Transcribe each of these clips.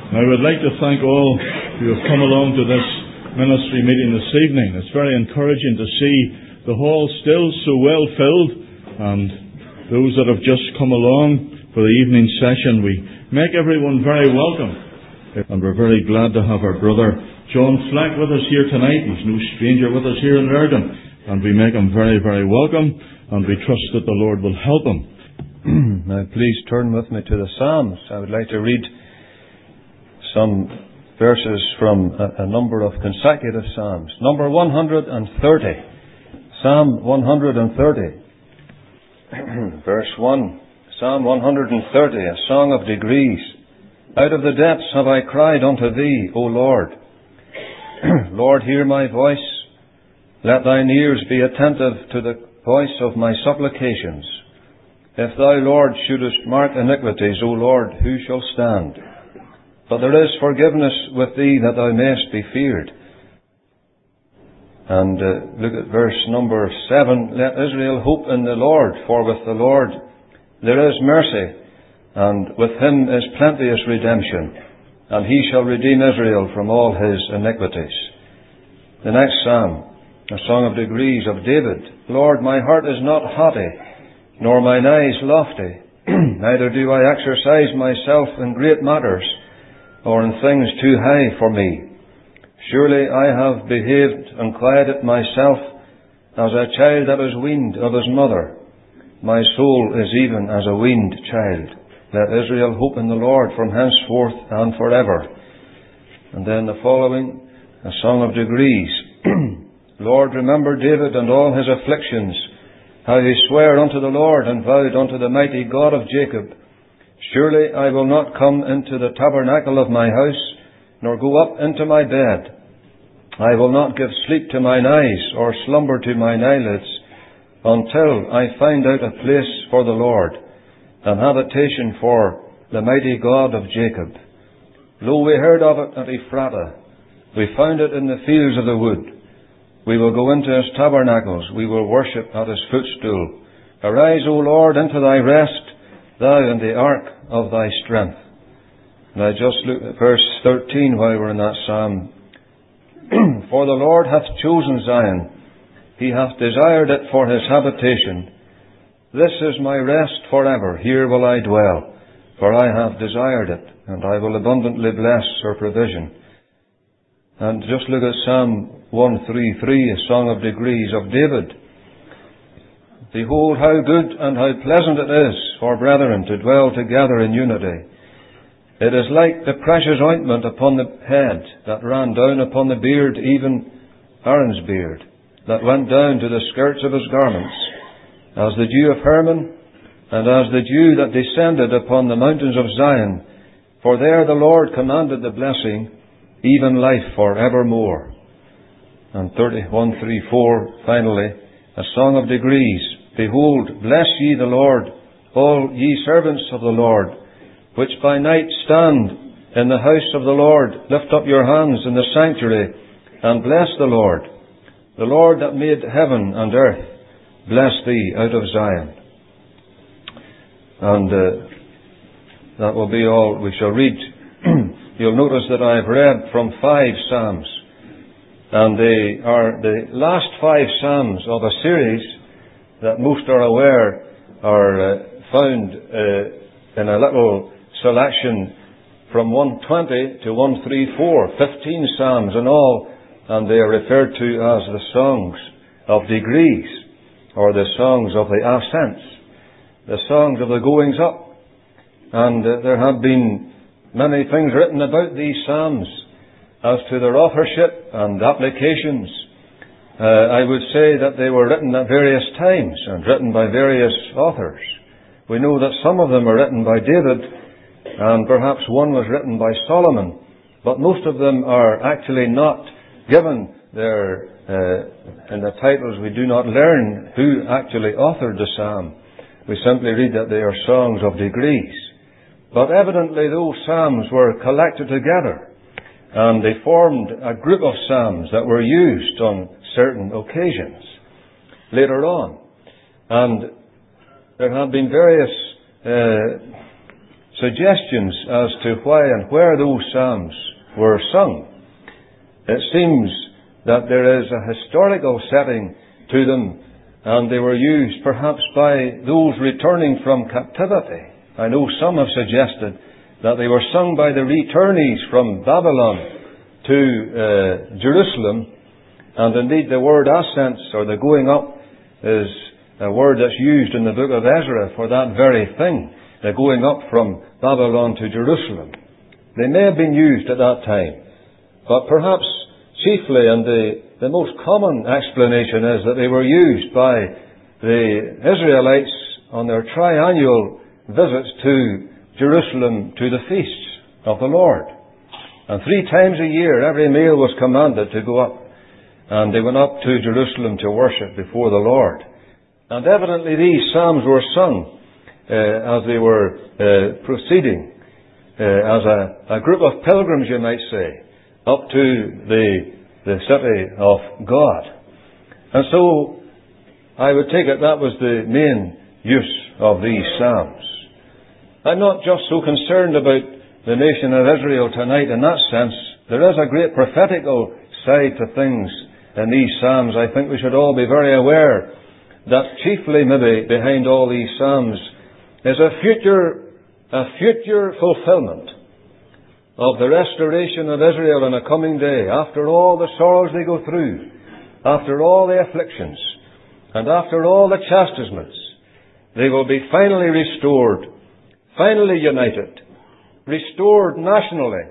I would like to thank all who have come along to this ministry meeting this evening. It's very encouraging to see the hall still so well filled, and those that have just come along for the evening session, we make everyone very welcome. And we're very glad to have our brother John Fleck with us here tonight. He's no stranger with us here in Lurgan, and we make him very, very welcome, and we trust that the Lord will help him. Now please turn with me to the Psalms. I would like to read some verses from a number of consecutive Psalms. Number 130. Psalm 130. Verse 1. Psalm 130, a song of degrees. Out of the depths have I cried unto Thee, O Lord. Lord, hear my voice. Let Thine ears be attentive to the voice of my supplications. If Thou, Lord, shouldest mark iniquities, O Lord, who shall stand? But there is forgiveness with Thee that Thou mayest be feared. And look at verse number 7. Let Israel hope in the Lord, for with the Lord there is mercy, and with Him is plenteous redemption, and He shall redeem Israel from all his iniquities. The next psalm, a song of degrees of David. Lord, my heart is not haughty, nor mine eyes lofty, neither do I exercise myself in great matters, or in things too high for me. Surely I have behaved and quieted myself as a child that is weaned of his mother. My soul is even as a weaned child. Let Israel hope in the Lord from henceforth and forever. And then the following, a song of degrees. Lord, remember David and all his afflictions, how he sware unto the Lord and vowed unto the mighty God of Jacob. Surely I will not come into the tabernacle of my house, nor go up into my bed. I will not give sleep to mine eyes, or slumber to mine eyelids, until I find out a place for the Lord, an habitation for the mighty God of Jacob. Lo, we heard of it at Ephrata. We found it in the fields of the wood. We will go into His tabernacles. We will worship at His footstool. Arise, O Lord, into Thy rest, Thou in the ark of Thy strength. And I just look at verse 13 while we're in that psalm. For the Lord hath chosen Zion. He hath desired it for His habitation. This is my rest forever. Here will I dwell. For I have desired it, and I will abundantly bless her provision. And just look at Psalm 133, a song of degrees of David. Behold, how good and how pleasant it is for brethren to dwell together in unity. It is like the precious ointment upon the head that ran down upon the beard, even Aaron's beard, that went down to the skirts of his garments, as the dew of Hermon, and as the dew that descended upon the mountains of Zion. For there the Lord commanded the blessing, even life for evermore. And 134, finally, a song of degrees. Behold, bless ye the Lord, all ye servants of the Lord, which by night stand in the house of the Lord. Lift up your hands in the sanctuary, and bless the Lord that made heaven and earth. Bless Thee out of Zion. And that will be all we shall read. You'll notice that I have read from 5 psalms, and they are the last 5 psalms of a series that most are aware are found in a little selection from 120 to 134, 15 psalms in all, and they are referred to as the songs of degrees, or the songs of the ascents, the songs of the goings up. And there have been many things written about these psalms as to their authorship and applications. I would say that they were written at various times and written by various authors. We know that some of them were written by David, and perhaps one was written by Solomon, but most of them are actually not given their in the titles. We do not learn who actually authored the psalm. We simply read that they are songs of degrees. But evidently those psalms were collected together, and they formed a group of psalms that were used on certain occasions later on. And there have been various suggestions as to why and where those psalms were sung. It seems that there is a historical setting to them, and they were used perhaps by those returning from captivity. I know some have suggested that they were sung by the returnees from Babylon to Jerusalem, and indeed the word ascents, or the going up, is a word that's used in the book of Ezra for that very thing, the going up from Babylon to Jerusalem. They may have been used at that time, but perhaps chiefly, and the most common explanation is that they were used by the Israelites on their triannual visits to Jerusalem to the feasts of the Lord. And 3 times a year, every male was commanded to go up, and they went up to Jerusalem to worship before the Lord. And evidently these psalms were sung as they were proceeding, as a group of pilgrims, you might say, up to the city of God. And so I would take it that was the main use of these psalms. I'm not just so concerned about the nation of Israel tonight in that sense. There is a great prophetical side to things in these psalms. I think we should all be very aware that chiefly maybe behind all these psalms is a future fulfillment of the restoration of Israel in a coming day, after all the sorrows they go through, after all the afflictions, and after all the chastisements. They will be finally restored, finally united, restored nationally,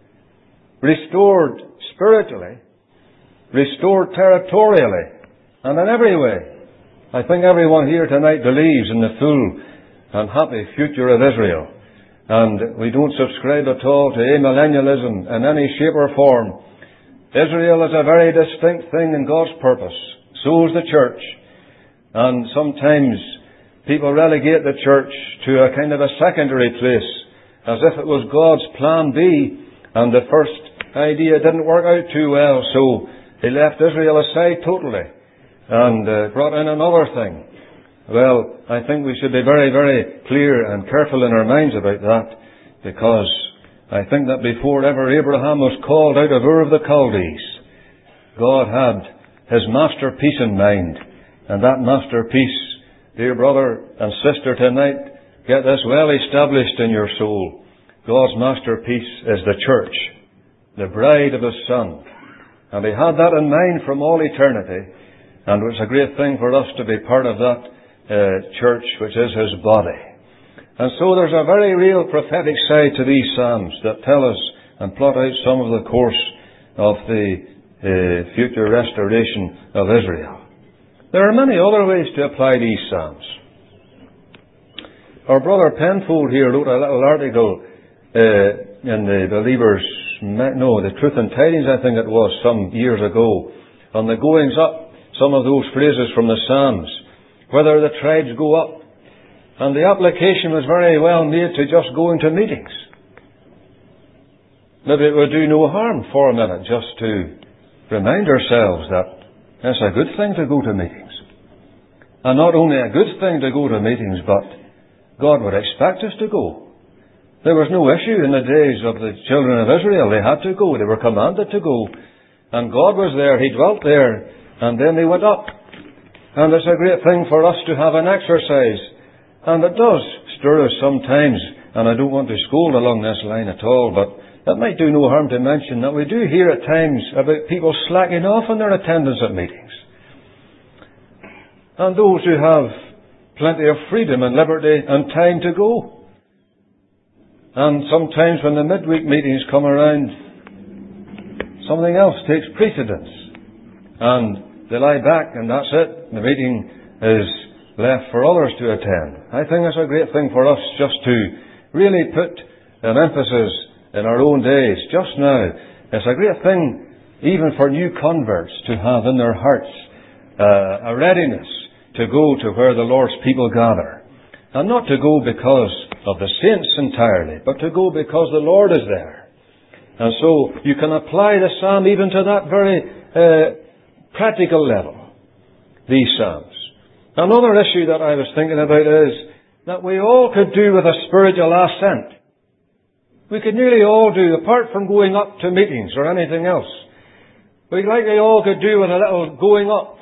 restored spiritually, restored territorially, and in every way. I think everyone here tonight believes in the full and happy future of Israel. And we don't subscribe at all to amillennialism in any shape or form. Israel is a very distinct thing in God's purpose. So is the church. And sometimes people relegate the church to a kind of a secondary place, as if it was God's plan B, and the first idea didn't work out too well, so He left Israel aside totally and brought in another thing. Well, I think we should be very, very clear and careful in our minds about that, because I think that before ever Abraham was called out of Ur of the Chaldees, God had His masterpiece in mind. And that masterpiece, dear brother and sister tonight, get this well established in your soul. God's masterpiece is the church, the bride of His Son. And He had that in mind from all eternity, and it's a great thing for us to be part of that church, which is His body. And so there's a very real prophetic side to these psalms that tell us and plot out some of the course of the future restoration of Israel. There are many other ways to apply these psalms. Our brother Penfold here wrote a little article in the the Truth and Tidings, I think it was, some years ago, on the goings up, some of those phrases from the Psalms, whether the tribes go up. And the application was very well made to just going to meetings. Maybe it would do no harm for a minute just to remind ourselves that it's a good thing to go to meetings. And not only a good thing to go to meetings, but God would expect us to go. There was no issue in the days of the children of Israel. They had to go. They were commanded to go. And God was there. He dwelt there. And then they went up. And it's a great thing for us to have an exercise. And it does stir us sometimes. And I don't want to scold along this line at all, but it might do no harm to mention that we do hear at times about people slacking off in their attendance at meetings. And those who have plenty of freedom and liberty and time to go. And sometimes when the midweek meetings come around, something else takes precedence. And they lie back and that's it. The meeting is left for others to attend. I think it's a great thing for us just to really put an emphasis in our own days, just now. It's a great thing even for new converts to have in their hearts a readiness to go to where the Lord's people gather. And not to go because of the saints entirely, but to go because the Lord is there. And so you can apply the psalm even to that very practical level, these psalms. Another issue that I was thinking about is that we all could do with a spiritual ascent. We could nearly all do, apart from going up to meetings or anything else. We likely all could do with a little going up.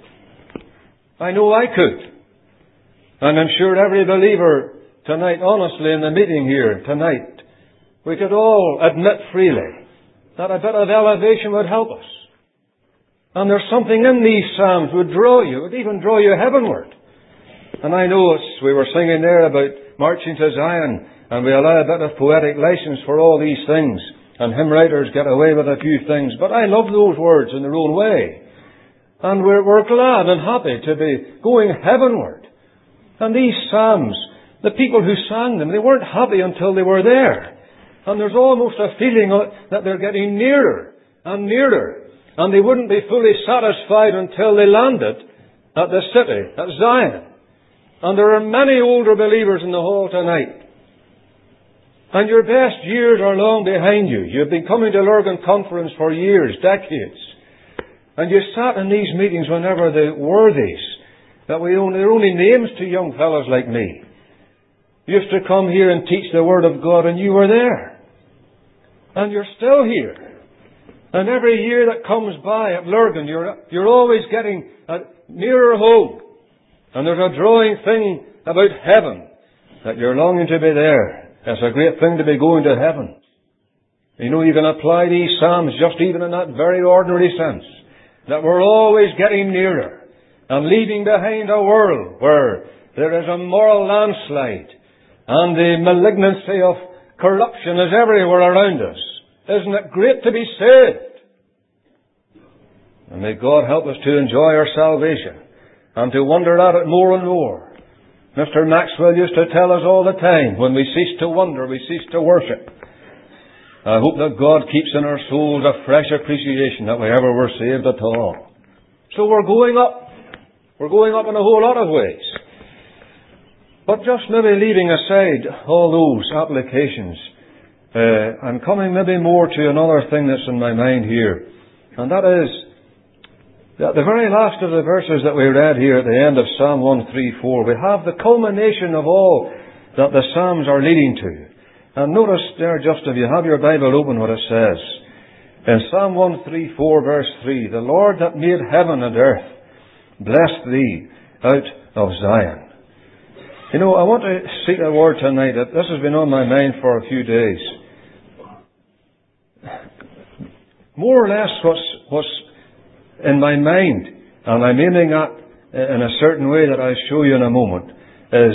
I know I could. And I'm sure every believer tonight, honestly, in the meeting here tonight, we could all admit freely that a bit of elevation would help us. And there's something in these Psalms would draw you, would even draw you heavenward. And I know we were singing there about marching to Zion, and we allow a bit of poetic license for all these things, and hymn writers get away with a few things, but I love those words in their own way. And we're glad and happy to be going heavenward. And these Psalms, the people who sang them, they weren't happy until they were there. And there's almost a feeling that they're getting nearer and nearer. And they wouldn't be fully satisfied until they landed at the city, at Zion. And there are many older believers in the hall tonight. And your best years are long behind you. You've been coming to Lurgan Conference for years, decades. And you sat in these meetings whenever the worthies, they're only names to young fellows like me, used to come here and teach the Word of God, and you were there. And you're still here. And every year that comes by at Lurgan, you're always getting nearer home. And there's a drawing thing about heaven, that you're longing to be there. It's a great thing to be going to heaven. You know, you can apply these Psalms just even in that very ordinary sense, that we're always getting nearer and leaving behind a world where there is a moral landslide and the malignancy of corruption is everywhere around us. Isn't it great to be saved? And may God help us to enjoy our salvation and to wonder at it more and more. Mr. Maxwell used to tell us all the time, when we cease to wonder, we cease to worship. I hope that God keeps in our souls a fresh appreciation that we ever were saved at all. So we're going up. We're going up in a whole lot of ways. But just maybe leaving aside all those applications, I'm coming maybe more to another thing that's in my mind here. And that is, that the very last of the verses that we read here at the end of Psalm 134, we have the culmination of all that the Psalms are leading to. And notice there, just if you have your Bible open, what it says. In Psalm 134, verse 3, the Lord that made heaven and earth, bless thee out of Zion. You know, I want to speak a word tonight that this has been on my mind for a few days. More or less what's in my mind, and I'm aiming at in a certain way that I'll show you in a moment, is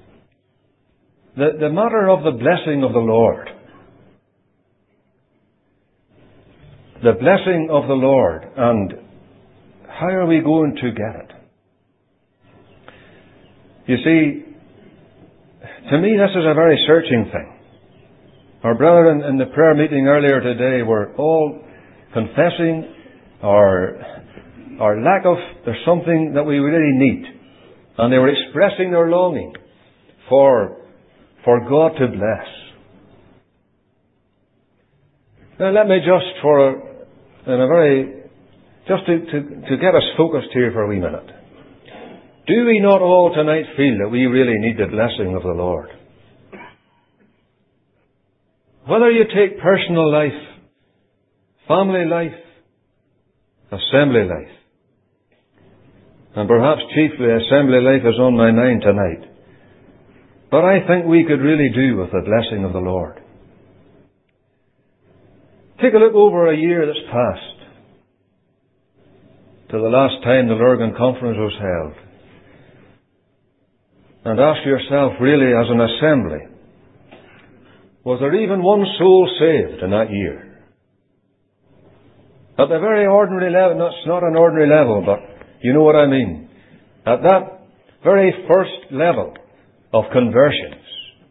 the matter of the blessing of the Lord. The blessing of the Lord, and how are we going to get it? You see, to me this is a very searching thing. Our brethren in the prayer meeting earlier today were all confessing our lack of, there's something that we really need. And they were expressing their longing for God to bless. Now let me just to get us focused here for a wee minute. Do we not all tonight feel that we really need the blessing of the Lord? Whether you take personal life, family life, assembly life, and perhaps chiefly assembly life is on my mind tonight. But I think we could really do with the blessing of the Lord. Take a look over a year that's passed to the last time the Lurgan Conference was held. And ask yourself, really, as an assembly, was there even one soul saved in that year? At the very ordinary level, that's not an ordinary level, but you know what I mean. At that very first level of conversions.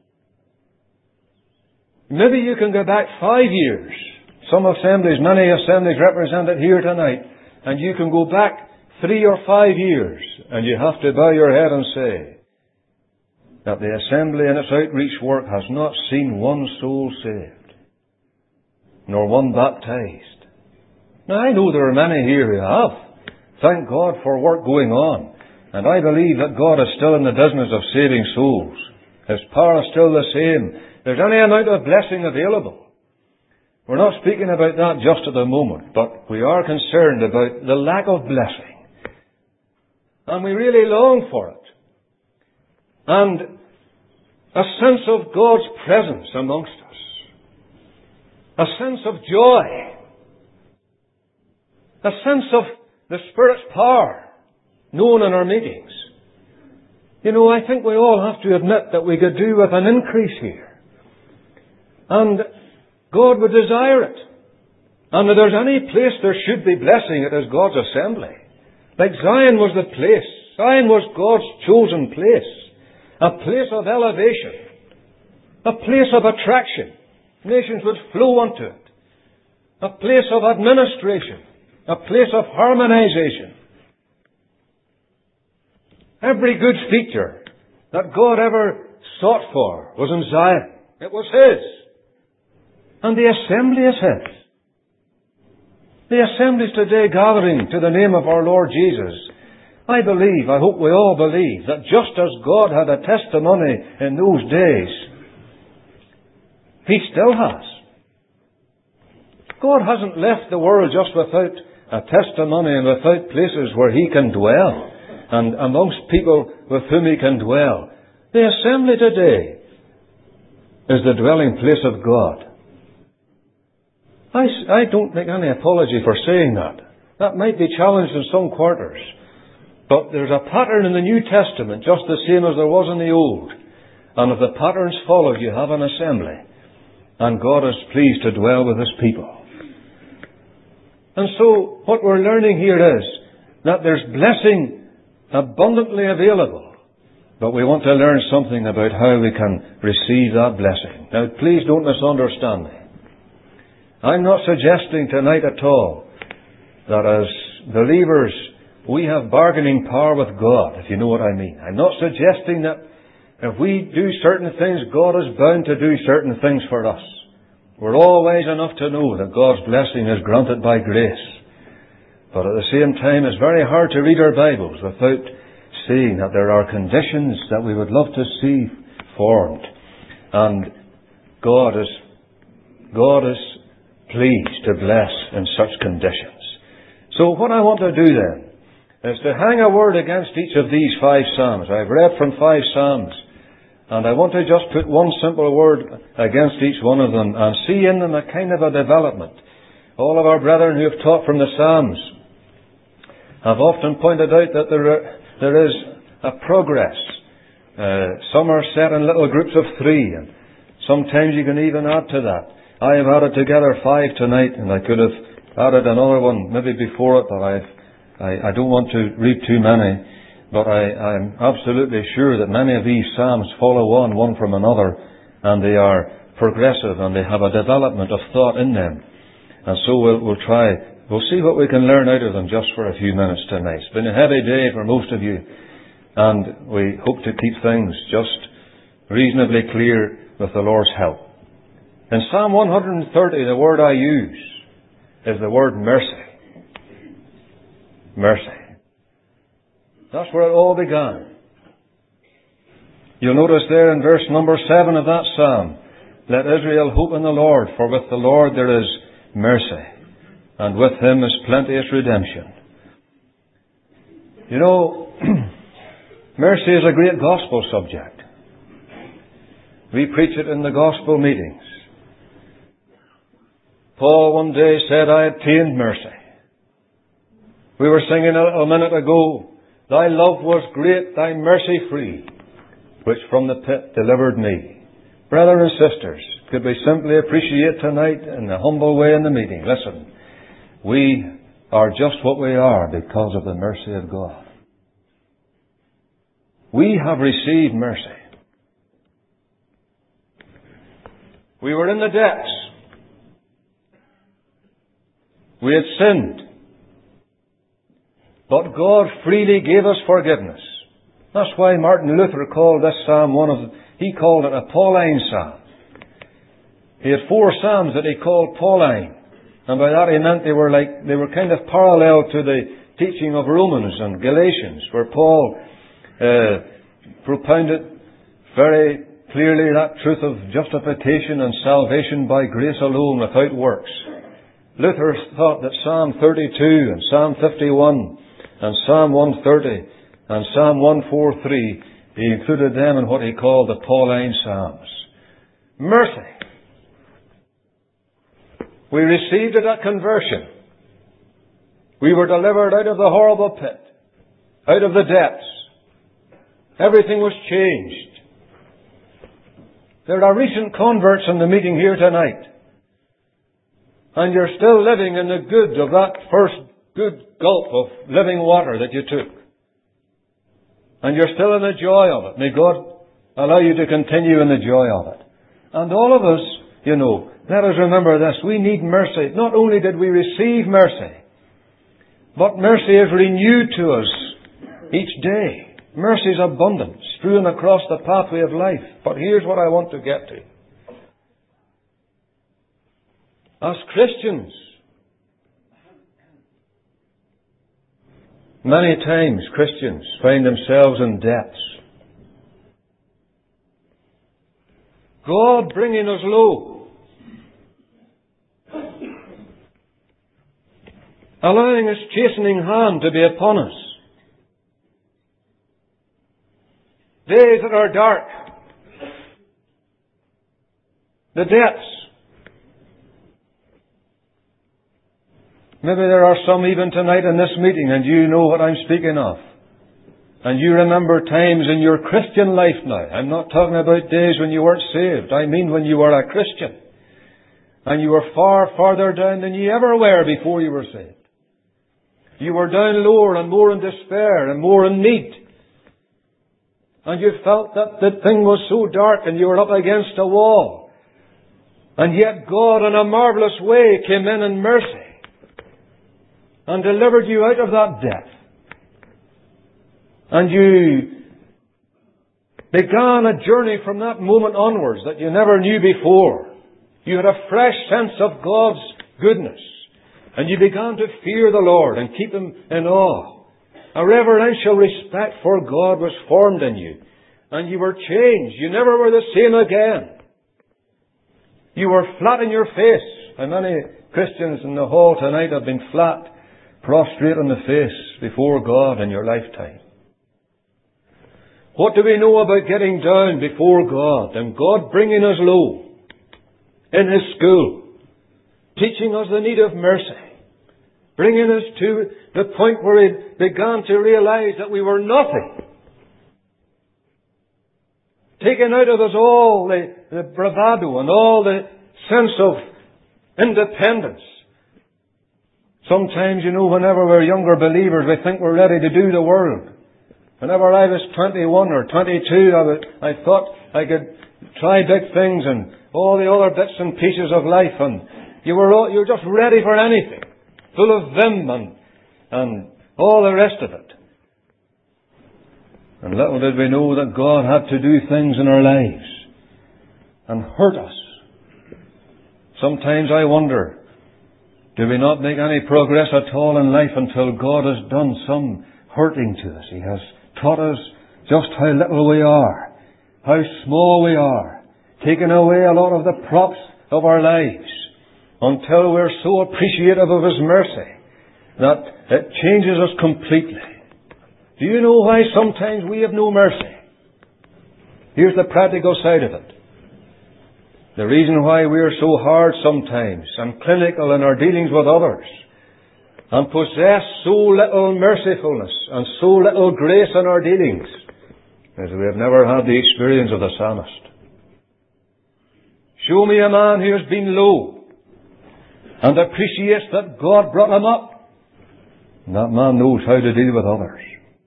Maybe you can go back 5 years. Some assemblies, many assemblies represented here tonight, and you can go back 3 or 5 years, and you have to bow your head and say that the assembly and its outreach work has not seen one soul saved, nor one baptized. Now, I know there are many here who have. Thank God for work going on. And I believe that God is still in the business of saving souls. His power is still the same. There's any amount of blessing available. We're not speaking about that just at the moment, but we are concerned about the lack of blessing. And we really long for it. And a sense of God's presence amongst us. A sense of joy. A sense of the Spirit's power known in our meetings. You know, I think we all have to admit that we could do with an increase here. And God would desire it. And if there's any place there should be blessing, it is God's assembly. Like Zion was the place. Zion was God's chosen place. A place of elevation. A place of attraction. Nations would flow unto it. A place of administration. A place of harmonization. Every good feature that God ever sought for was in Zion. It was His. And the assembly is His. The assemblies today gathering to the name of our Lord Jesus. I hope we all believe, that just as God had a testimony in those days, He still has. God hasn't left the world just without a testimony and without places where He can dwell and amongst people with whom He can dwell. The assembly today is the dwelling place of God. I don't make any apology for saying that. That might be challenged in some quarters. But there's a pattern in the New Testament, just the same as there was in the Old. And if the pattern's followed, you have an assembly. And God is pleased to dwell with His people. And so, what we're learning here is that there's blessing abundantly available. But we want to learn something about how we can receive that blessing. Now, please don't misunderstand me. I'm not suggesting tonight at all that as believers we have bargaining power with God, if you know what I mean. I'm not suggesting that if we do certain things, God is bound to do certain things for us. We're all wise enough to know that God's blessing is granted by grace. But at the same time, it's very hard to read our Bibles without seeing that there are conditions that we would love to see formed. And God is pleased to bless in such conditions. So what I want to do then is to hang a word against each of these 5 Psalms. I've read from 5 Psalms, and I want to just put one simple word against each one of them and see in them a kind of a development. All of our brethren who have taught from the Psalms have often pointed out that there is a progress. Some are set in little groups of 3, and sometimes you can even add to that. I have added together 5 tonight, and I could have added another one maybe before it, but I don't want to read too many. But I'm absolutely sure that many of these Psalms follow on one from another, and they are progressive, and they have a development of thought in them. And so we'll see what we can learn out of them just for a few minutes tonight. It's been a heavy day for most of you, and we hope to keep things just reasonably clear with the Lord's help. In Psalm 130, the word I use is the word mercy. Mercy. That's where it all began. You'll notice there in verse number 7 of that Psalm, let Israel hope in the Lord, for with the Lord there is mercy, and with Him is plenteous redemption. You know, mercy is a great gospel subject. We preach it in the gospel meetings. Paul one day said, I obtained mercy. We were singing a little minute ago, Thy love was great, Thy mercy free, which from the pit delivered me. Brothers and sisters, could we simply appreciate tonight in a humble way in the meeting? Listen, we are just what we are because of the mercy of God. We have received mercy. We were in the depths. We had sinned. But God freely gave us forgiveness. That's why Martin Luther called this psalm he called it a Pauline psalm. He had 4 psalms that he called Pauline. And by that he meant they were kind of parallel to the teaching of Romans and Galatians, where Paul propounded very clearly that truth of justification and salvation by grace alone without works. Luther thought that Psalm 32 and Psalm 51 and Psalm 130 and Psalm 143, he included them in what he called the Pauline Psalms. Mercy. We received it at conversion. We were delivered out of the horrible pit, out of the depths. Everything was changed. There are recent converts in the meeting here tonight. And you're still living in the good of that first good gulp of living water that you took. And you're still in the joy of it. May God allow you to continue in the joy of it. And all of us, let us remember this. We need mercy. Not only did we receive mercy, but mercy is renewed to us each day. Mercy's abundant, strewn across the pathway of life. But here's what I want to get to. As Christians, many times Christians find themselves in depths. God bringing us low. Allowing His chastening hand to be upon us. Days that are dark. The depths. Maybe there are some even tonight in this meeting and you know what I'm speaking of. And you remember times in your Christian life now. I'm not talking about days when you weren't saved. I mean when you were a Christian. And you were far farther down than you ever were before you were saved. You were down lower and more in despair and more in need. And you felt that the thing was so dark and you were up against a wall. And yet God in a marvellous way came in mercy and delivered you out of that death. And you began a journey from that moment onwards that you never knew before. You had a fresh sense of God's goodness. And you began to fear the Lord and keep Him in awe. A reverential respect for God was formed in you. And you were changed. You never were the same again. You were flat in your face. How many Christians in the hall tonight have been flat, prostrate on the face before God in your lifetime? What do we know about getting down before God and God bringing us low in His school, teaching us the need of mercy, bringing us to the point where He began to realize that we were nothing, taking out of us all the bravado and all the sense of independence. Sometimes, whenever we're younger believers, we think we're ready to do the world. Whenever I was 21 or 22, I thought I could try big things and all the other bits and pieces of life, and you were just ready for anything, full of vim and all the rest of it. And little did we know that God had to do things in our lives and hurt us. Sometimes I wonder, do we not make any progress at all in life until God has done some hurting to us? He has taught us just how little we are, how small we are, taken away a lot of the props of our lives, until we're so appreciative of His mercy that it changes us completely. Do you know why sometimes we have no mercy? Here's the practical side of it. The reason why we are so hard sometimes and clinical in our dealings with others and possess so little mercifulness and so little grace in our dealings is we have never had the experience of the psalmist. Show me a man who has been low and appreciates that God brought him up. And that man knows how to deal with others.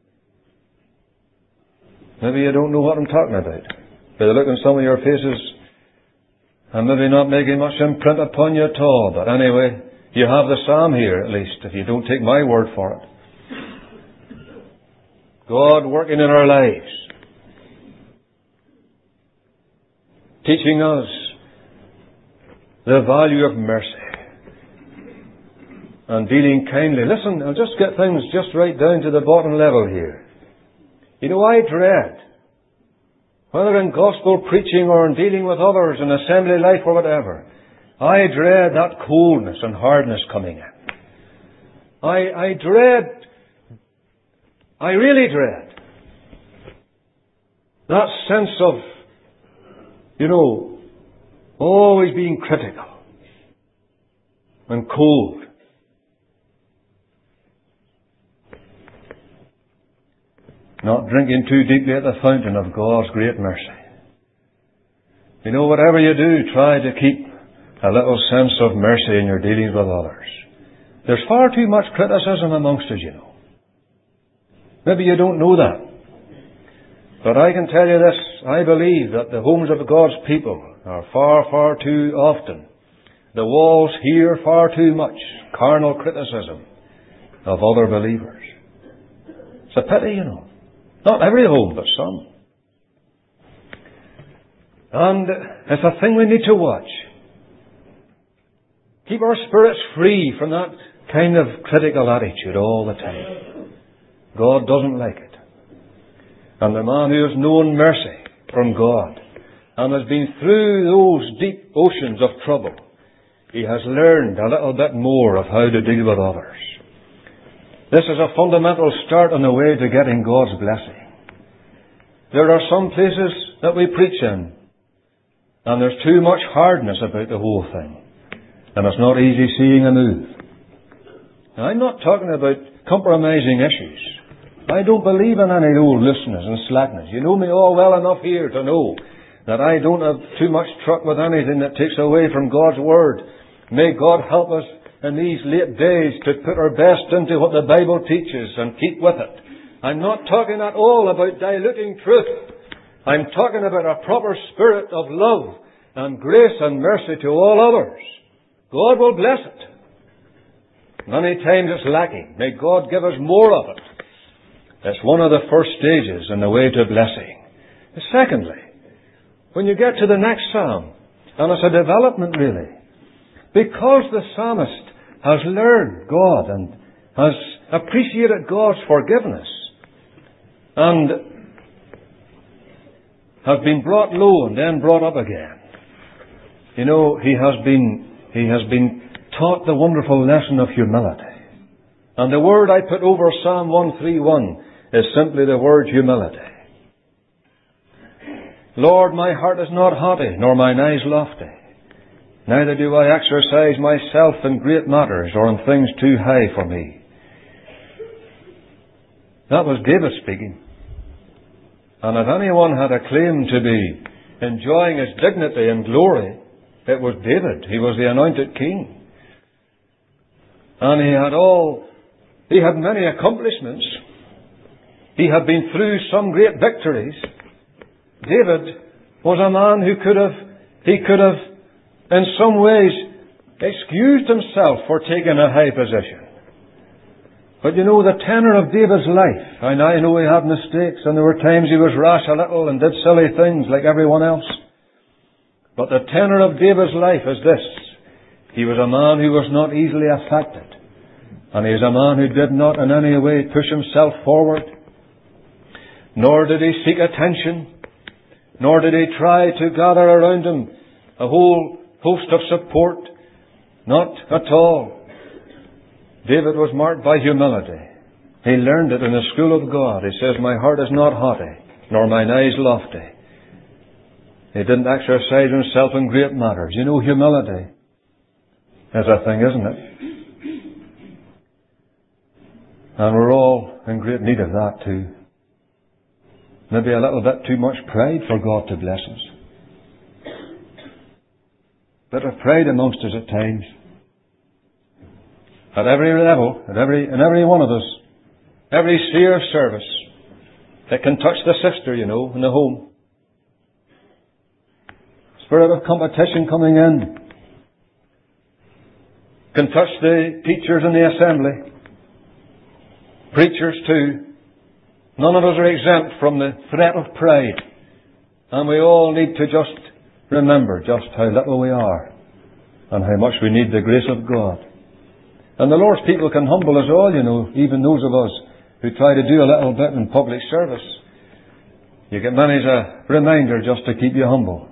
Maybe you don't know what I'm talking about. By the look in some of your faces, I'm maybe not making much imprint upon you at all. But anyway, you have the psalm here at least, if you don't take my word for it. God working in our lives, teaching us the value of mercy and dealing kindly. Listen, I'll just get things just right down to the bottom level here. I dread whether in gospel preaching or in dealing with others in assembly life or whatever, I dread that coldness and hardness coming in. I really dread that sense of, always being critical and cold. Not drinking too deeply at the fountain of God's great mercy. Whatever you do, try to keep a little sense of mercy in your dealings with others. There's far too much criticism amongst us, Maybe you don't know that. But I can tell you this, I believe that the homes of God's people are far, far too often. The walls hear far too much carnal criticism of other believers. It's a pity, Not every home, but some. And it's a thing we need to watch. Keep our spirits free from that kind of critical attitude all the time. God doesn't like it. And the man who has known mercy from God and has been through those deep oceans of trouble, he has learned a little bit more of how to deal with others. This is a fundamental start on the way to getting God's blessing. There are some places that we preach in, and there's too much hardness about the whole thing, and it's not easy seeing a move. Now, I'm not talking about compromising issues. I don't believe in any old looseness and slackness. You know me all well enough here to know that I don't have too much truck with anything that takes away from God's Word. May God help us in these late days to put our best into what the Bible teaches and keep with it. I'm not talking at all about diluting truth. I'm talking about a proper spirit of love and grace and mercy to all others. God will bless it. Many times it's lacking. May God give us more of it. That's one of the first stages in the way to blessing. Secondly, when you get to the next psalm, and it's a development really, because the psalmist has learned God and has appreciated God's forgiveness and has been brought low and then brought up again. He has been taught the wonderful lesson of humility. And the word I put over Psalm 131 is simply the word humility. Lord, my heart is not haughty, nor mine eyes lofty. Neither do I exercise myself in great matters or in things too high for me. That was David speaking. And if anyone had a claim to be enjoying his dignity and glory, it was David. He was the anointed king. And he had many accomplishments. He had been through some great victories. David was a man who could have in some ways excused himself for taking a high position. But the tenor of David's life, and I know he had mistakes, and there were times he was rash a little and did silly things like everyone else. But the tenor of David's life is this. He was a man who was not easily affected. And he is a man who did not in any way push himself forward. Nor did he seek attention. Nor did he try to gather around him a whole host of support. Not at all. David was marked by humility. He learned it in the school of God. He says, my heart is not haughty, nor mine eyes lofty. He didn't exercise himself in great matters. Humility is a thing, isn't it? And we're all in great need of that too. Maybe a little bit too much pride for God to bless us. Bit of pride amongst us at times. At every level, in every one of us, every sphere of service, it can touch the sister, in the home. Spirit of competition coming in can touch the teachers in the assembly. Preachers too. None of us are exempt from the threat of pride. And we all need to just remember just how little we are and how much we need the grace of God. And the Lord's people can humble us all, even those of us who try to do a little bit in public service. You get money as a reminder just to keep you humble.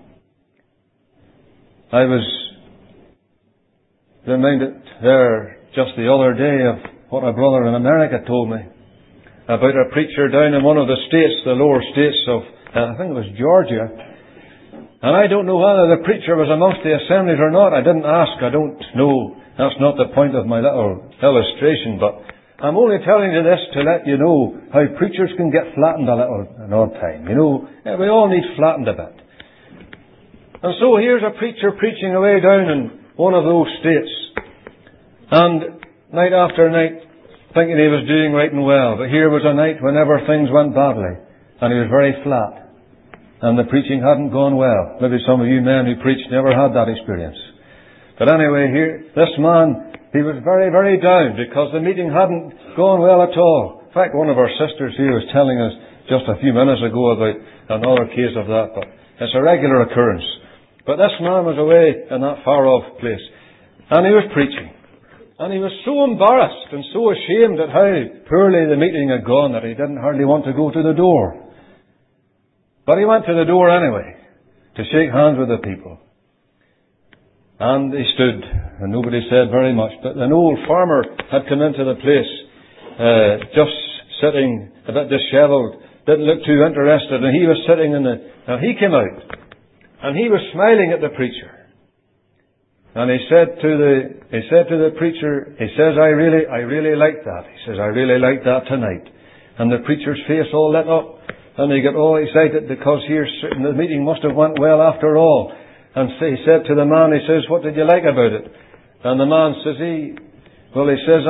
I was reminded there just the other day of what a brother in America told me about a preacher down in one of the states, the lower states of, I think it was Georgia. And I don't know whether the preacher was amongst the assemblies or not. I didn't ask. I don't know. That's not the point of my little illustration. But I'm only telling you this to let you know how preachers can get flattened a little an odd time. You know, we all need flattened a bit. And so here's a preacher preaching away down in one of those states. And night after night, thinking he was doing right and well. But here was a night whenever things went badly. And he was very flat. And the preaching hadn't gone well. Maybe some of you men who preached never had that experience. But anyway, here, this man, he was very, very down because the meeting hadn't gone well at all. In fact, one of our sisters here was telling us just a few minutes ago about another case of that. But it's a regular occurrence. But this man was away in that far-off place. And he was preaching. And he was so embarrassed and so ashamed at how poorly the meeting had gone that he didn't hardly want to go to the door. But he went to the door anyway, to shake hands with the people. And he stood, and nobody said very much. But an old farmer had come into the place, just sitting a bit dishevelled, didn't look too interested, and he was sitting in the... Now he came out, and he was smiling at the preacher. And he said to the preacher, he says, I really like that. He says, I really like that tonight. And the preacher's face all lit up. And he got all excited because the meeting must have went well after all. And he said to the man, he says, what did you like about it? And the man says, he says,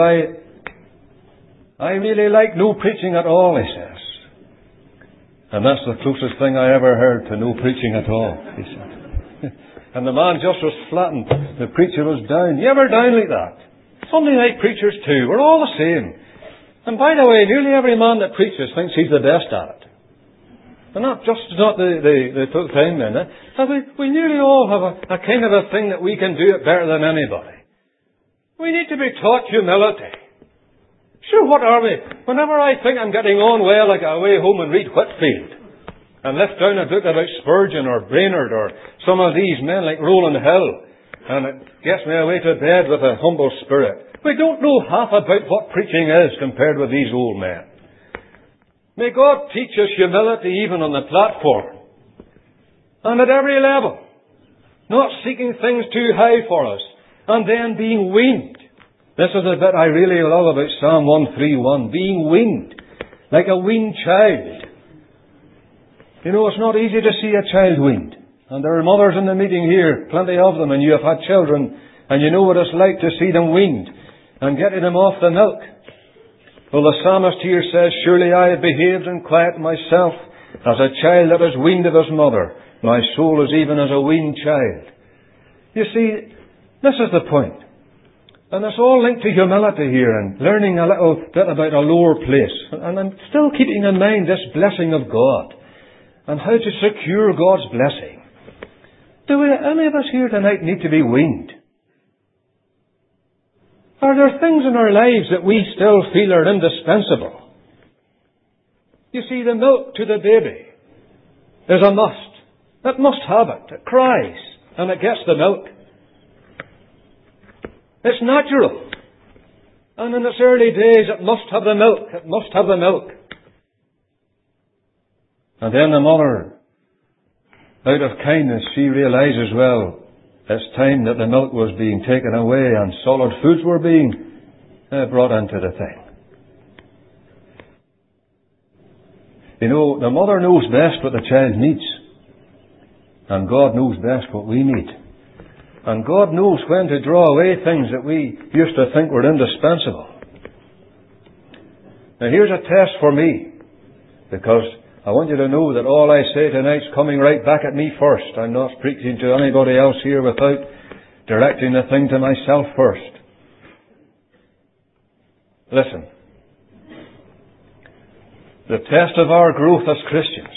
I really like no preaching at all, he says. And that's the closest thing I ever heard to no preaching at all, he said. And the man just was flattened. The preacher was down. You ever down like that? Sunday night preachers too. We're all the same. And by the way, nearly every man that preaches thinks he's the best at it. And not the full time men. We nearly all have a kind of a thing that we can do it better than anybody. We need to be taught humility. Sure, what are we? Whenever I think I'm getting on well, I go away home and read Whitfield. And lift down a book about Spurgeon or Brainerd or some of these men like Rowland Hill. And it gets me away to bed with a humble spirit. We don't know half about what preaching is compared with these old men. May God teach us humility even on the platform. And at every level. Not seeking things too high for us. And then being weaned. This is the bit I really love about Psalm 131. Being weaned. Like a weaned child. You know, it's not easy to see a child weaned. And there are mothers in the meeting here, plenty of them, and you have had children, and you know what it's like to see them weaned and getting them off the milk. Well, the psalmist here says, surely I have behaved and quiet myself as a child that is weaned of his mother. My soul is even as a weaned child. You see, this is the point. And it's all linked to humility here and learning a little bit about a lower place. And I'm still keeping in mind this blessing of God. And how to secure God's blessing. Do any of us here tonight need to be weaned? Are there things in our lives that we still feel are indispensable? You see, the milk to the baby is a must. It must have it. It cries and it gets the milk. It's natural. And in its early days it must have the milk. It must have the milk. And then the mother, out of kindness, she realizes, well, it's time that the milk was being taken away and solid foods were being brought into the thing. You know, the mother knows best what the child needs. And God knows best what we need. And God knows when to draw away things that we used to think were indispensable. Now here's a test for me, because I want you to know that all I say tonight's coming right back at me first. I'm not preaching to anybody else here without directing the thing to myself first. Listen. The test of our growth as Christians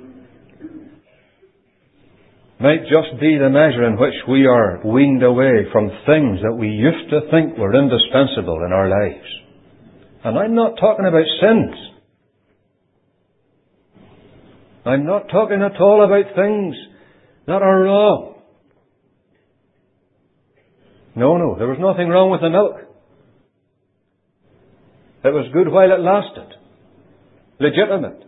might just be the measure in which we are weaned away from things that we used to think were indispensable in our lives. And I'm not talking about sins. I'm not talking at all about things that are wrong. No, there was nothing wrong with the milk. It was good while it lasted. Legitimate.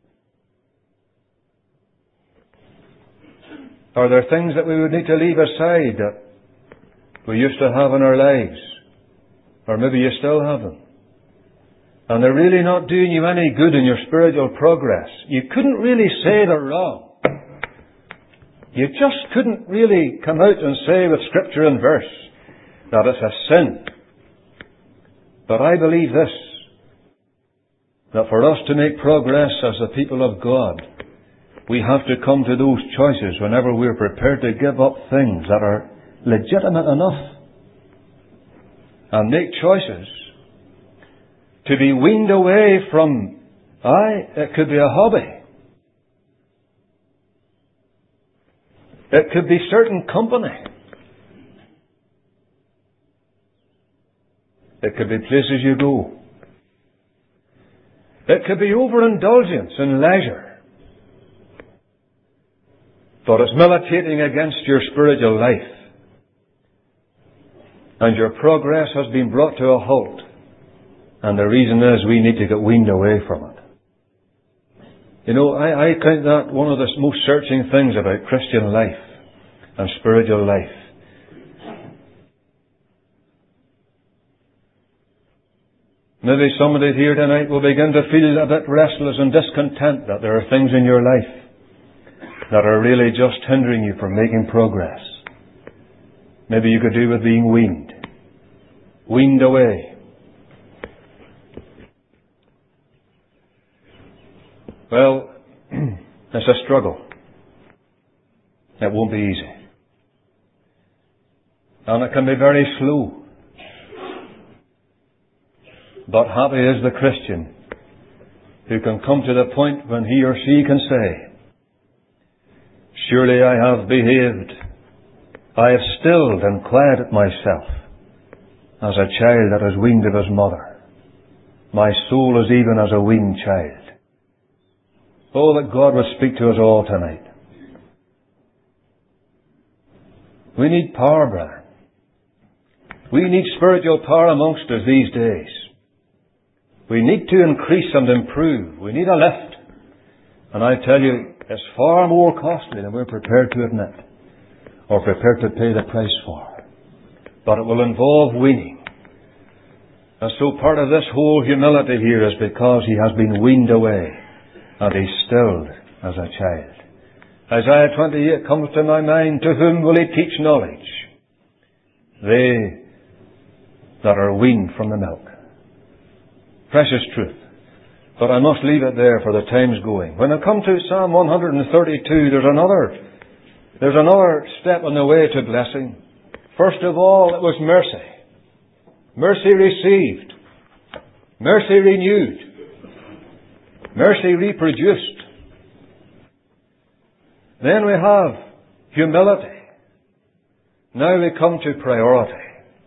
Are there things that we would need to leave aside that we used to have in our lives? Or maybe you still have them. And they're really not doing you any good in your spiritual progress. You couldn't really say they're wrong. You just couldn't really come out and say with Scripture and verse that it's a sin. But I believe this, that for us to make progress as the people of God, we have to come to those choices whenever we're prepared to give up things that are legitimate enough and make choices to be weaned away from, it could be a hobby. It could be certain company. It could be places you go. It could be overindulgence in leisure. But it's militating against your spiritual life. And your progress has been brought to a halt. And the reason is we need to get weaned away from it. You know, I count that one of the most searching things about Christian life and spiritual life. Maybe somebody here tonight will begin to feel a bit restless and discontent that there are things in your life that are really just hindering you from making progress. Maybe you could do with being weaned. Weaned away. Well, it's a struggle. It won't be easy. And it can be very slow. But happy is the Christian who can come to the point when he or she can say, surely I have behaved. I have stilled and quieted myself as a child that is weaned of his mother. My soul is even as a weaned child. Oh, that God would speak to us all tonight. We need power, brethren. We need spiritual power amongst us these days. We need to increase and improve. We need a lift. And I tell you, it's far more costly than we're prepared to admit or prepared to pay the price for. But it will involve weaning. And so part of this whole humility here is because he has been weaned away and he's stilled as a child. Isaiah 28 comes to my mind. To whom will he teach knowledge? They that are weaned from the milk. Precious truth. But I must leave it there for the time's going. When I come to Psalm 132, there's another step on the way to blessing. First of all, it was mercy. Mercy received. Mercy renewed. Mercy reproduced. Then we have humility. Now we come to priority.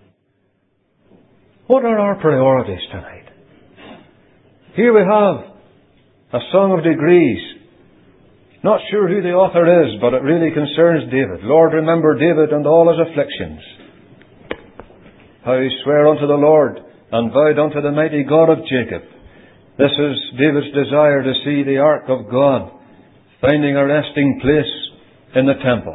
What are our priorities tonight? Here we have a song of degrees. Not sure who the author is, but it really concerns David. Lord, remember David and all his afflictions. How he sware unto the Lord and vowed unto the mighty God of Jacob. This is David's desire to see the ark of God finding a resting place in the temple.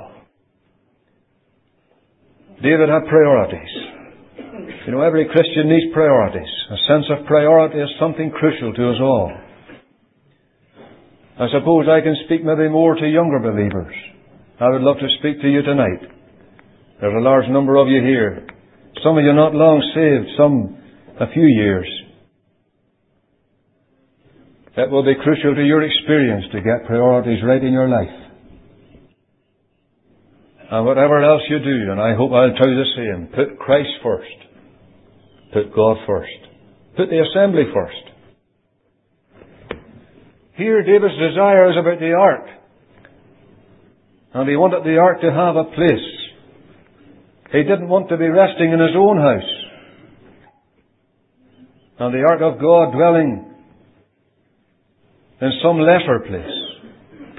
David had priorities. You know, every Christian needs priorities. A sense of priority is something crucial to us all. I suppose I can speak maybe more to younger believers. I would love to speak to you tonight. There's a large number of you here. Some of you not long saved, some a few years. It will be crucial to your experience to get priorities right in your life. And whatever else you do, and I hope I'll tell you the same, put Christ first. Put God first. Put the assembly first. Here David's desire is about the ark. And he wanted the ark to have a place. He didn't want to be resting in his own house. And the ark of God dwelling in some lesser place.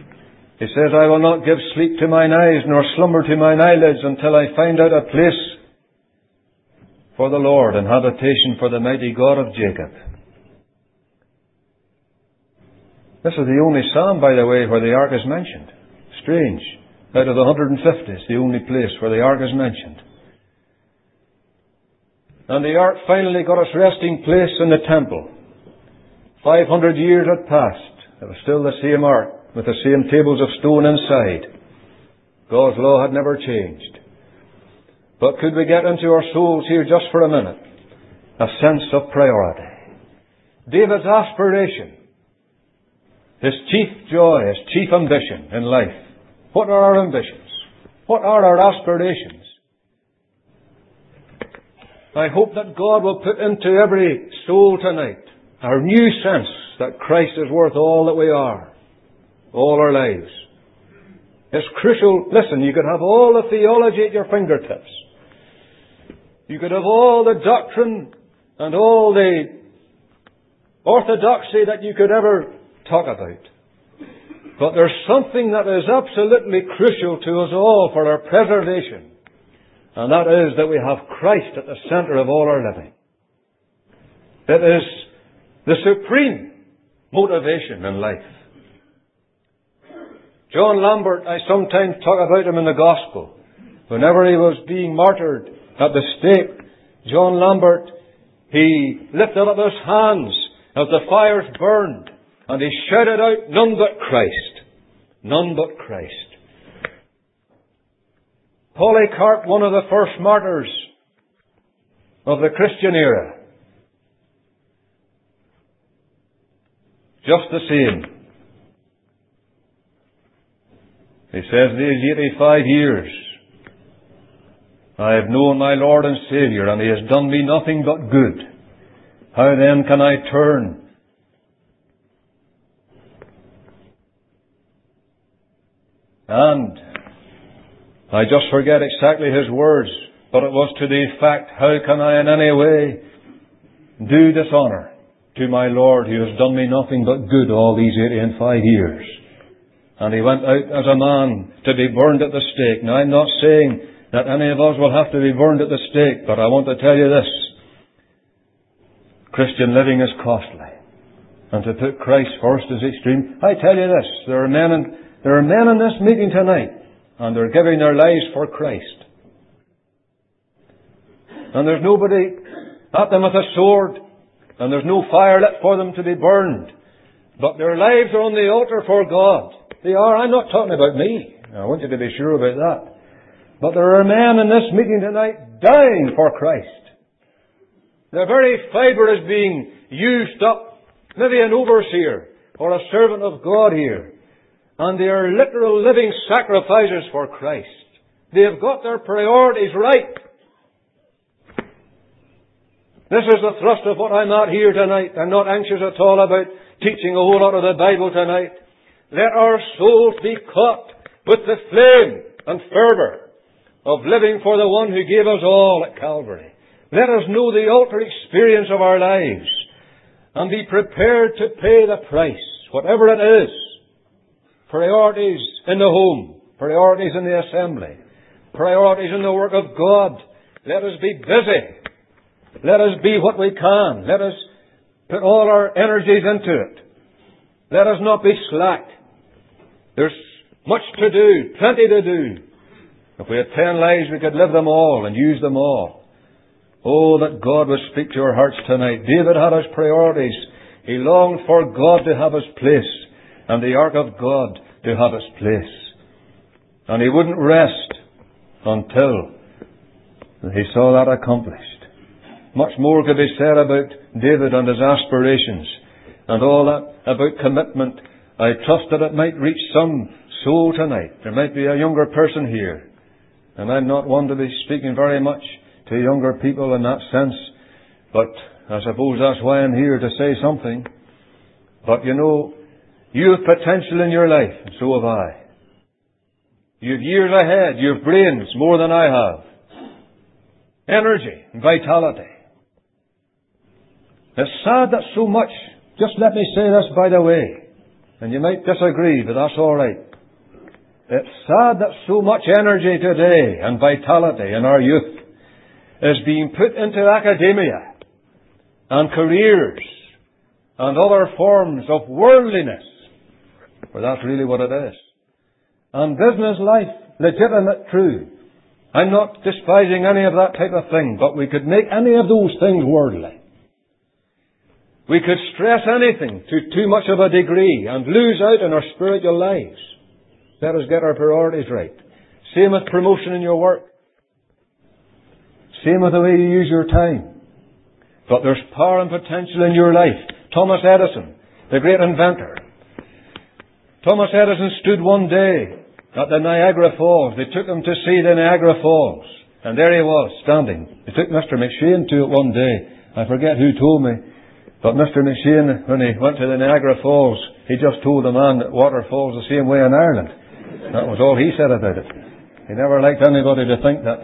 He says, I will not give sleep to mine eyes, nor slumber to mine eyelids, until I find out a place for the Lord, and habitation for the mighty God of Jacob. This is the only psalm, by the way, where the ark is mentioned. Strange. Out of the 150, it's the only place where the ark is mentioned. And the ark finally got its resting place in the temple. 500 years had passed. It was still the same ark, with the same tables of stone inside. God's law had never changed. But could we get into our souls here just for a minute? A sense of priority. David's aspiration, his chief joy, his chief ambition in life. What are our ambitions? What are our aspirations? I hope that God will put into every soul tonight our new sense that Christ is worth all that we are, all our lives. It's crucial. Listen, you could have all the theology at your fingertips. You could have all the doctrine and all the orthodoxy that you could ever talk about. But there's something that is absolutely crucial to us all for our preservation. And that is that we have Christ at the center of all our living. It is the supreme motivation in life. John Lambert, I sometimes talk about him in the Gospel. Whenever he was being martyred at the stake, John Lambert, he lifted up his hands as the fires burned, and he shouted out, none but Christ. None but Christ. Polycarp, one of the first martyrs of the Christian era. Just the same. He says, these 85 years I have known my Lord and Saviour, and He has done me nothing but good. How then can I turn? And I just forget exactly his words, but it was to the effect, how can I in any way do dishonour to my Lord who has done me nothing but good all these 85 years? And he went out as a man to be burned at the stake. Now I'm not saying that any of us will have to be burned at the stake, but I want to tell you this. Christian living is costly. And to put Christ first is extreme. I tell you this, there are men in this meeting tonight, and they're giving their lives for Christ. And there's nobody at them with a sword, and there's no fire lit for them to be burned. But their lives are on the altar for God. They are. I'm not talking about me. I want you to be sure about that. But there are men in this meeting tonight dying for Christ. Their very fibre is being used up. Maybe an overseer or a servant of God here. And they are literal living sacrifices for Christ. They have got their priorities right. This is the thrust of what I'm at here tonight. I'm not anxious at all about teaching a whole lot of the Bible tonight. Let our souls be caught with the flame and fervour of living for the one who gave us all at Calvary. Let us know the altar experience of our lives and be prepared to pay the price, whatever it is. Priorities in the home, priorities in the assembly, priorities in the work of God. Let us be busy. Let us be what we can. Let us put all our energies into it. Let us not be slack. There's much to do, plenty to do. If we had 10 lives, we could live them all and use them all. Oh, that God would speak to our hearts tonight. David had his priorities. He longed for God to have his place, and the ark of God to have its place. And he wouldn't rest until he saw that accomplished. Much more could be said about David and his aspirations and all that about commitment. I trust that it might reach some soul tonight. There might be a younger person here. And I'm not one to be speaking very much to younger people in that sense. But I suppose that's why I'm here, to say something. But you know, you have potential in your life, and so have I. You've years ahead. You've brains more than I have. Energy and vitality. It's sad that so much, just let me say this by the way, and you might disagree, but that's all right. It's sad that so much energy today and vitality in our youth is being put into academia and careers and other forms of worldliness. For that's really what it is. And business life, legitimate, true. I'm not despising any of that type of thing, but we could make any of those things worldly. We could stress anything to too much of a degree and lose out in our spiritual lives. Let us get our priorities right. Same with promotion in your work. Same with the way you use your time. But there's power and potential in your life. Thomas Edison, the great inventor. Thomas Edison stood one day at the Niagara Falls. They took him to see the Niagara Falls. And there he was, standing. They took Mr. McShane to it one day. I forget who told me. But Mr. McShane, when he went to the Niagara Falls, he just told the man that water falls the same way in Ireland. That was all he said about it. He never liked anybody to think that.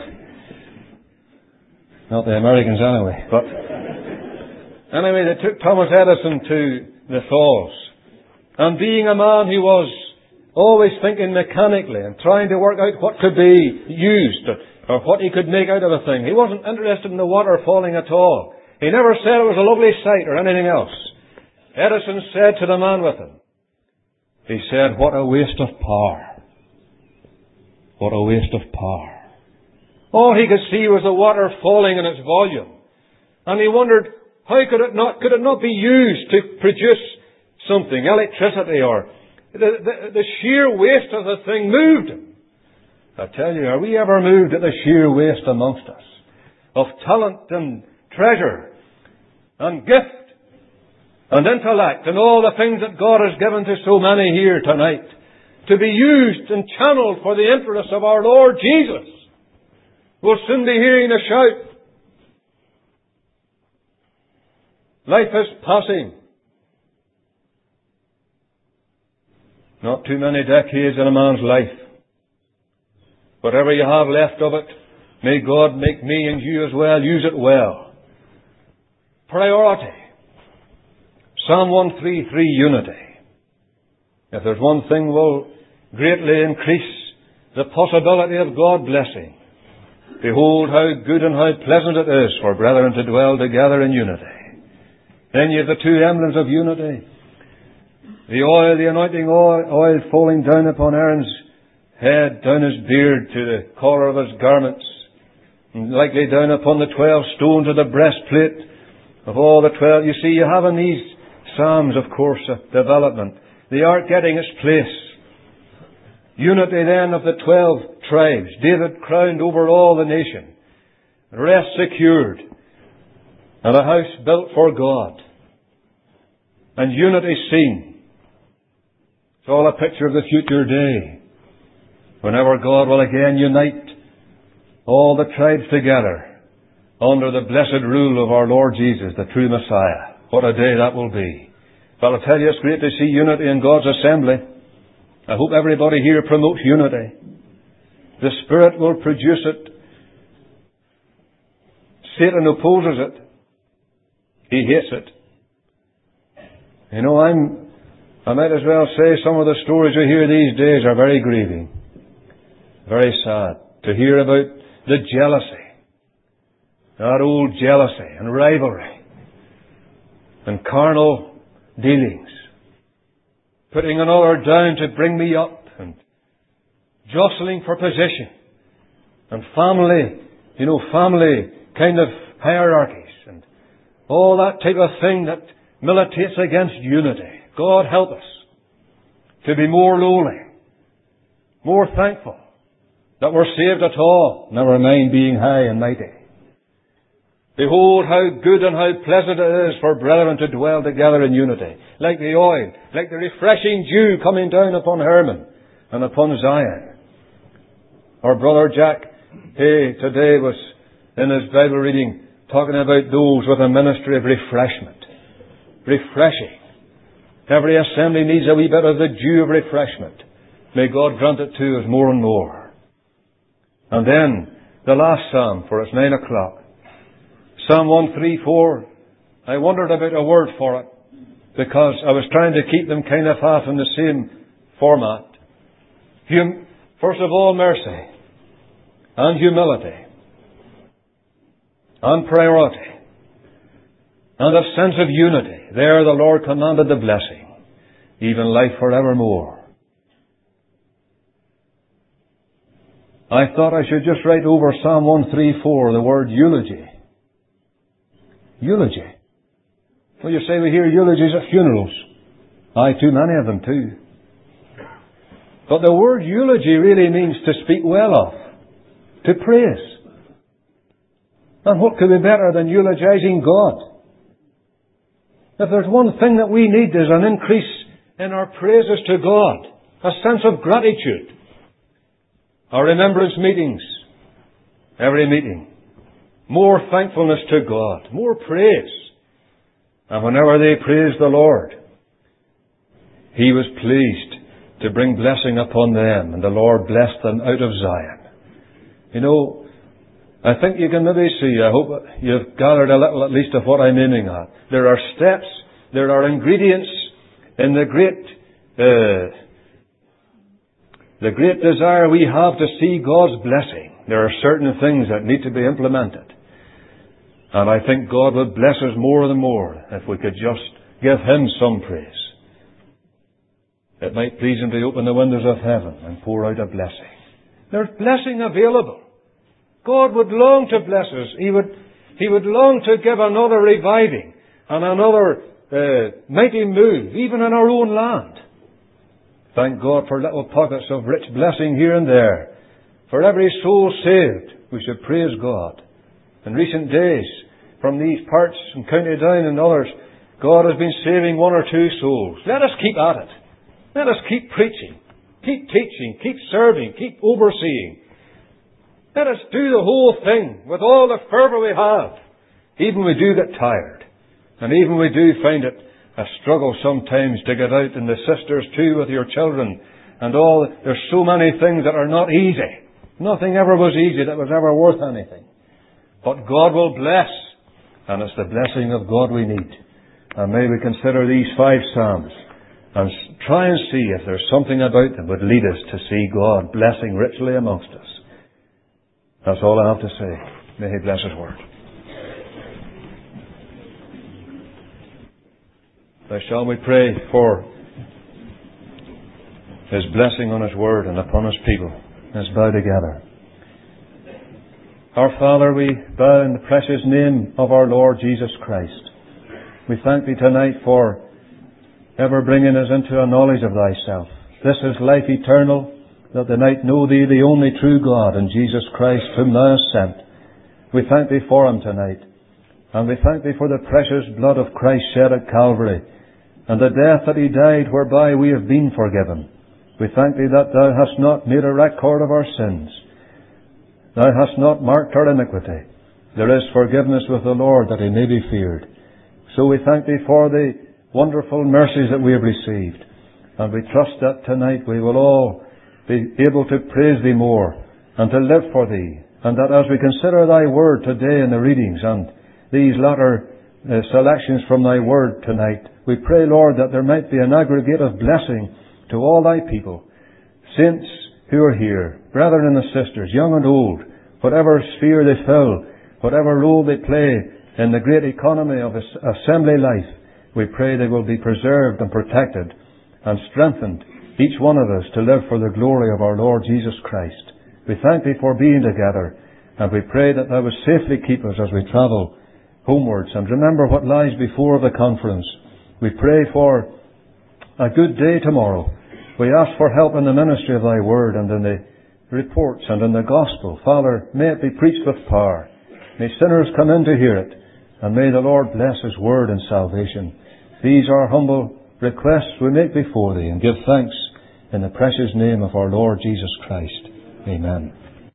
Not the Americans anyway. But anyway, they took Thomas Edison to the falls. And being a man who was always thinking mechanically and trying to work out what could be used or what he could make out of a thing, he wasn't interested in the water falling at all. He never said it was a lovely sight or anything else. Edison said to the man with him, he said, "What a waste of power. What a waste of power." All he could see was the water falling in its volume. And he wondered, how could it not be used to produce something, electricity, or the sheer waste of the thing moved him. I tell you, are we ever moved at the sheer waste amongst us of talent and treasure and gift and intellect and all the things that God has given to so many here tonight to be used and channeled for the interests of our Lord Jesus? We'll soon be hearing a shout. Life is passing. Not too many decades in a man's life. Whatever you have left of it, may God make me and you as well use it well. Priority. Psalm 133, unity. If there's one thing will greatly increase the possibility of God blessing, behold how good and how pleasant it is for brethren to dwell together in unity. Then you have the two emblems of unity. The oil, the anointing oil falling down upon Aaron's head, down his beard to the collar of his garments, and likely down upon the 12 stones of the breastplate of all the 12. You see, you have in these Psalms, of course, a development. The ark getting its place. Unity then of the 12 tribes. David crowned over all the nation. Rest secured. And a house built for God. And unity seen. It's all a picture of the future day, whenever God will again unite all the tribes together under the blessed rule of our Lord Jesus, the true Messiah. What a day that will be. But I'll tell you, it's great to see unity in God's assembly. I hope everybody here promotes unity. The Spirit will produce it. Satan opposes it. He hates it. You know, I might as well say some of the stories we hear these days are very grieving. Very sad. To hear about the jealousy. That old jealousy and rivalry. And carnal dealings. Putting another down to bring me up. And jostling for position. And family kind of hierarchies. And all that type of thing that militates against unity. God help us to be more lowly, more thankful that we're saved at all, never mind being high and mighty. Behold how good and how pleasant it is for brethren to dwell together in unity, like the oil, like the refreshing dew coming down upon Hermon and upon Zion. Our brother Jack today was in his Bible reading talking about those with a ministry of refreshment. Refreshing. Every assembly needs a wee bit of the dew of refreshment. May God grant it to us more and more. And then, the last psalm, for it's 9 o'clock. Psalm 134. I wondered about a word for it, because I was trying to keep them kind of half in the same format. First of all, mercy and humility and priority and a sense of unity. There the Lord commanded the blessing, even life forevermore. I thought I should just write over Psalm 134 the word eulogy. Eulogy. Well, you say we hear eulogies at funerals. Aye, too many of them too. But the word eulogy really means to speak well of, to praise. And what could be better than eulogizing God? If there's one thing that we need is an increase in our praises to God, a sense of gratitude. Our remembrance meetings, every meeting, more thankfulness to God, more praise. And whenever they praised the Lord, He was pleased to bring blessing upon them, and the Lord blessed them out of Zion. You know, I think you can maybe see, I hope you've gathered a little at least of what I'm aiming at. There are steps, there are ingredients in the great desire we have to see God's blessing. There are certain things that need to be implemented. And I think God would bless us more and more if we could just give Him some praise. It might please Him to open the windows of heaven and pour out a blessing. There's blessing available. God would long to bless us. He would long to give another reviving and another mighty move, even in our own land. Thank God for little pockets of rich blessing here and there. For every soul saved, we should praise God. In recent days, from these parts in County Down and others, God has been saving one or two souls. Let us keep at it. Let us keep preaching, keep teaching, keep serving, keep overseeing. Let us do the whole thing with all the fervour we have. Even we do get tired. And even we do find it a struggle sometimes to get out, and the sisters too with your children and all. There's so many things that are not easy. Nothing ever was easy that was ever worth anything. But God will bless, and it's the blessing of God we need. And may we consider these 5 Psalms and try and see if there's something about them that would lead us to see God blessing richly amongst us. That's all I have to say. May He bless His word. Now shall we pray for His blessing on His word and upon His people. Let's bow together. Our Father, we bow in the precious name of our Lord Jesus Christ. We thank Thee tonight for ever bringing us into a knowledge of Thyself. This is life eternal, that they might know Thee, the only true God, and Jesus Christ, whom Thou hast sent. We thank Thee for Him tonight. And we thank Thee for the precious blood of Christ shed at Calvary, and the death that He died whereby we have been forgiven. We thank Thee that Thou hast not made a record of our sins. Thou hast not marked our iniquity. There is forgiveness with the Lord, that He may be feared. So we thank Thee for the wonderful mercies that we have received. And we trust that tonight we will all be able to praise Thee more and to live for Thee. And that as we consider Thy Word today in the readings and these latter selections from Thy Word tonight, we pray, Lord, that there might be an aggregate of blessing to all Thy people, saints who are here, brethren and sisters, young and old, whatever sphere they fill, whatever role they play in the great economy of assembly life, we pray they will be preserved and protected and strengthened, each one of us, to live for the glory of our Lord Jesus Christ. We thank Thee for being together, and we pray that Thou would safely keep us as we travel homewards and remember what lies before the conference. We pray for a good day tomorrow. We ask for help in the ministry of Thy Word and in the reports and in the Gospel. Father, may it be preached with power. May sinners come in to hear it. And may the Lord bless His Word and salvation. These are humble requests we make before Thee, and give thanks in the precious name of our Lord Jesus Christ. Amen.